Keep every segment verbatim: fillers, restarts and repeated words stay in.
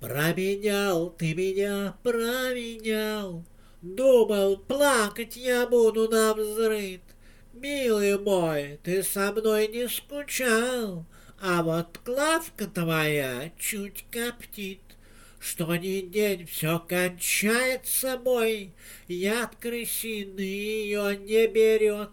Променял ты меня, променял. Думал, плакать я буду навзрыд. Милый мой, ты со мной не скучал, а вот Клавка твоя чуть коптит. Что ни день все кончает собой, яд крысиный ее не берет.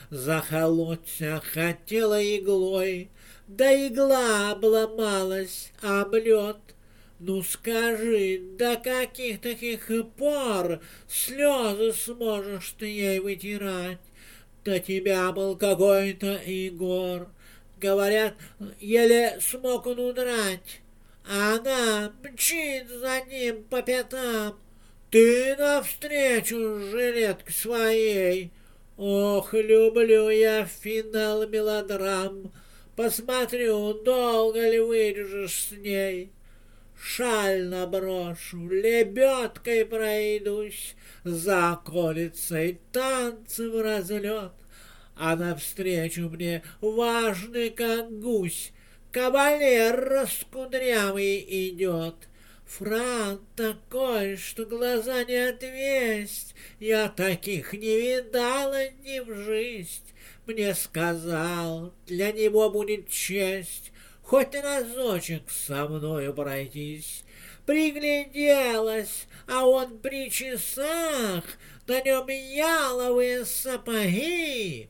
Захолоться хотела иглой, да игла обломалась об лед. Ну скажи, до каких таких пор слезы сможешь ты ей вытирать? До тебя был какой-то Егор, говорят, еле смог он удрать, а она мчит за ним по пятам. Ты навстречу жилетке своей. Ох, люблю я финал мелодрам. Посмотрю, долго ли выдержишь с ней. Шаль наброшу, лебедкой пройдусь, за околицей танцы в разлет, а навстречу мне важный, как гусь, кавалер раскудрявый идет. Франк такой, что глаза не отвесть, я таких не видала ни в жизнь. Мне сказал, для него будет честь хоть разочек со мною пройтись. Пригляделась, а он при часах, на нем яловые сапоги,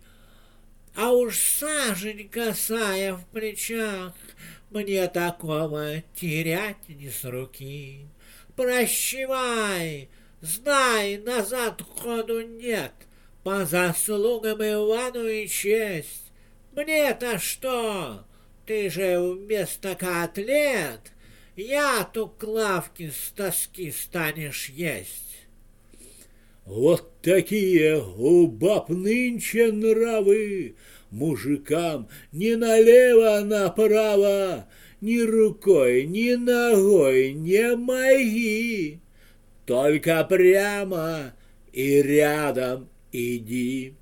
а уж сажень косая в плечах. Мне такого терять не с руки. Прощавай, знай, назад ходу нет, по заслугам Ивану и честь. Мне-то что? Ты же вместо котлет яд у Клавки с тоски станешь есть. Вот такие у баб нынче нравы, мужикам ни налево, направо, ни рукой, ни ногой не моги, только прямо и рядом иди.